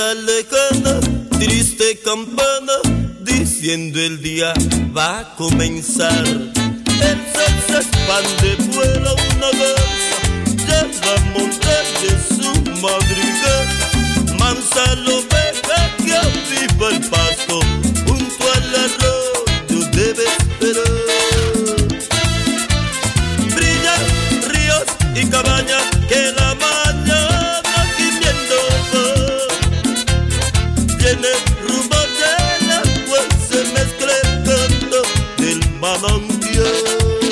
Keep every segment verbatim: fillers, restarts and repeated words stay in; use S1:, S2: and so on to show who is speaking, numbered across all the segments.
S1: una lejana, triste campana, diciendo el día va a comenzar. El sol se expande, vuela una garza, llega a montar de su madrigal. Mansa la oveja que aviva el pasto, junto al arroyo debe esperar. Brillan ríos y cabañas que la mañana gimiendo va. Viene el rumor del agua, se mezcla el canto del manantial.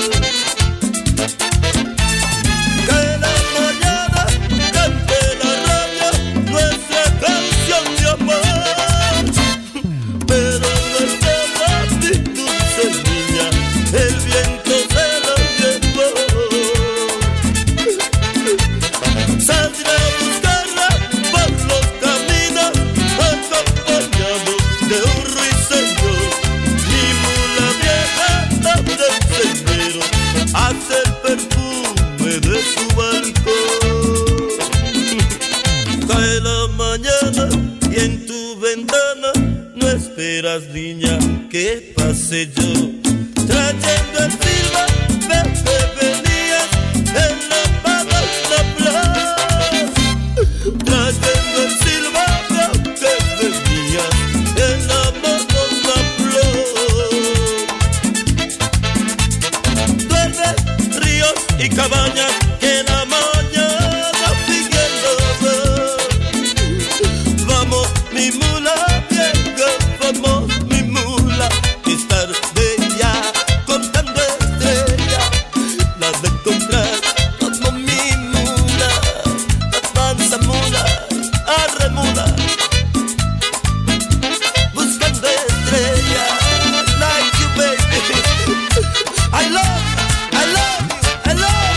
S1: Que la mañana cante la radio nuestra canción de amor. Pero no es de la dulce niña, el viento se la llevó. Saldré a buscarla por los caminos, acompañados de un ruiseñor. Mi mula vieja abre el sendero, hace el perfume de su balcón. Cae la mañana y en tu ventana no esperas, niña, que pase yo. Trayendo el silba, ves que venías en la pava la plaza. Trayendo el silba, ves que venías en la mano la flor. Duerme ríos y cabañas que la mañana siguiendo ver. Vamos mi mula vieja, vamos mi mula, estar bella contando estrellas. La de encontrar, vamos mi mula, avanza mula, arre mula, buscando estrellas. Like you baby, I love you, I love you, I love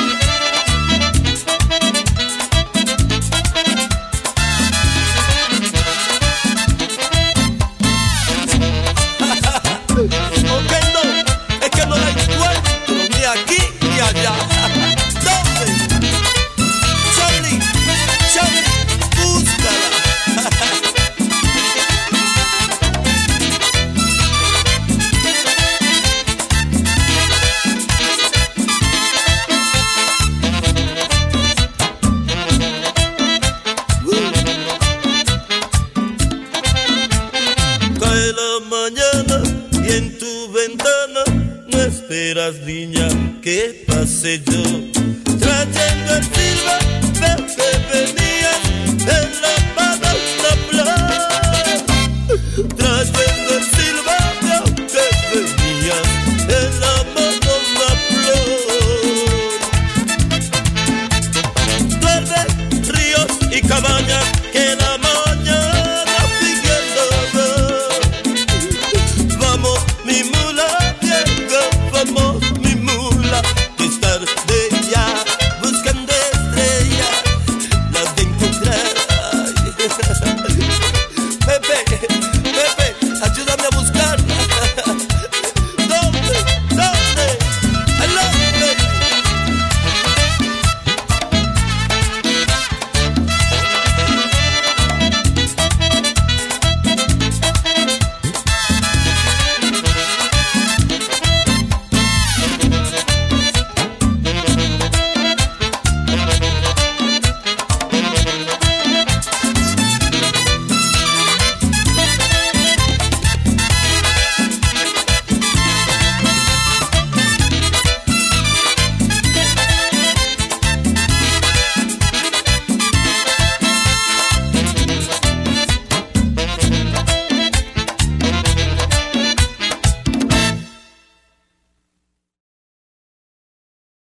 S1: you. Ok, no, es que no la encuentro ni aquí ni allá. ¿Dónde? Charlie, Charlie, búscala. Cae la mañana y en tu ventana no esperas, niña, que pase yo. Trayendo el silba, ves que venías en la